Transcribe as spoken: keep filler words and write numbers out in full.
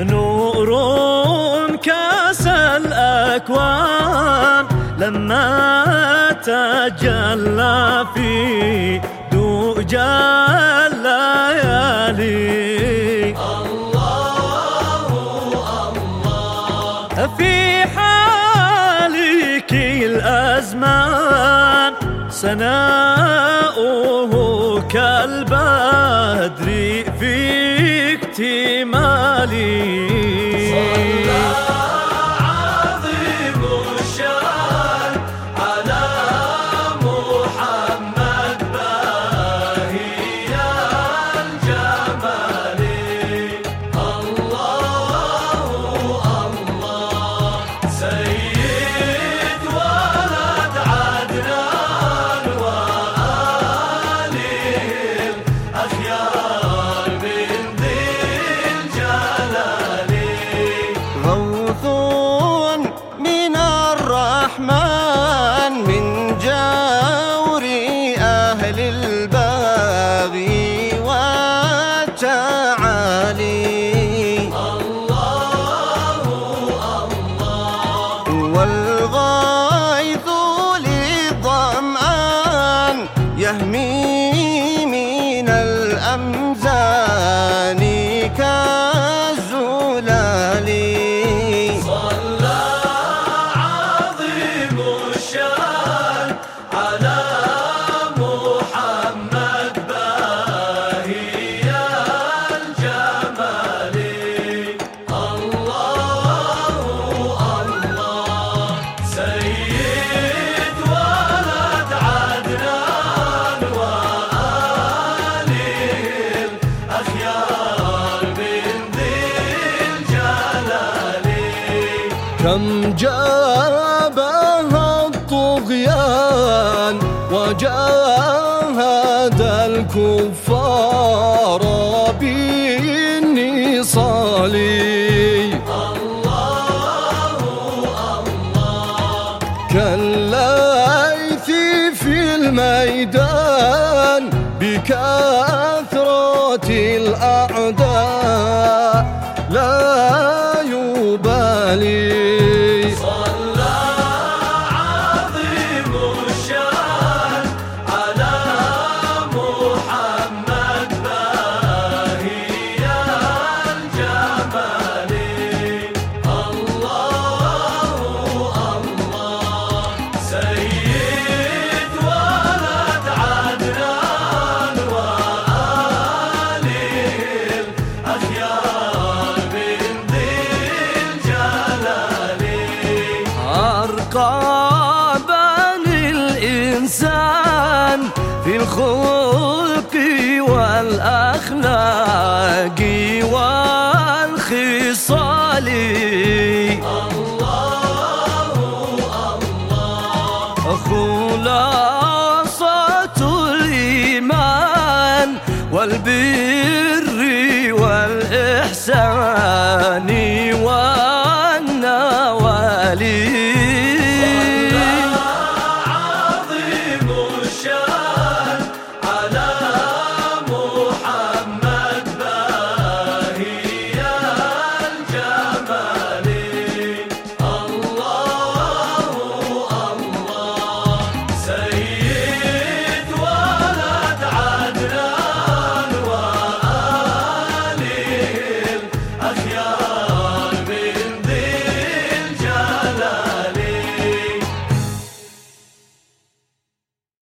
نور كاس الأكوان لما تجلى في دجى الليالي. الله الله في حالك الأزمان سناؤه كالبدر في اكتمالي. صلى عظيم الشان على محمد باهي الجمال. الله الله سيد ولد عدنان وآله الأخيار من ذي الجلال. غوث من الرحمن من جور أهل البغي والتعالي. الله الله والغيث للظمآن يهمي من الأمزان كالزلال. صلى عظيم الشان على محمد باهي الجمال. الله الله سيد ولد عدنان وآله الأخيار من ذي الجلال. كم جابها الطغيان وجاهد الكفار بالنصال. الله الله كالليث في الميدان بكثرة الأعداء لا يبالي. صلى عظيم الشان على محمد باهي الجمال. الله الله سيد ولد عدنان وآله الأخيار من ذي الجلال. أرقى بني الإنسان في الخلق والأخلاق والخصال. الله الله خلاصة الإيمان والبر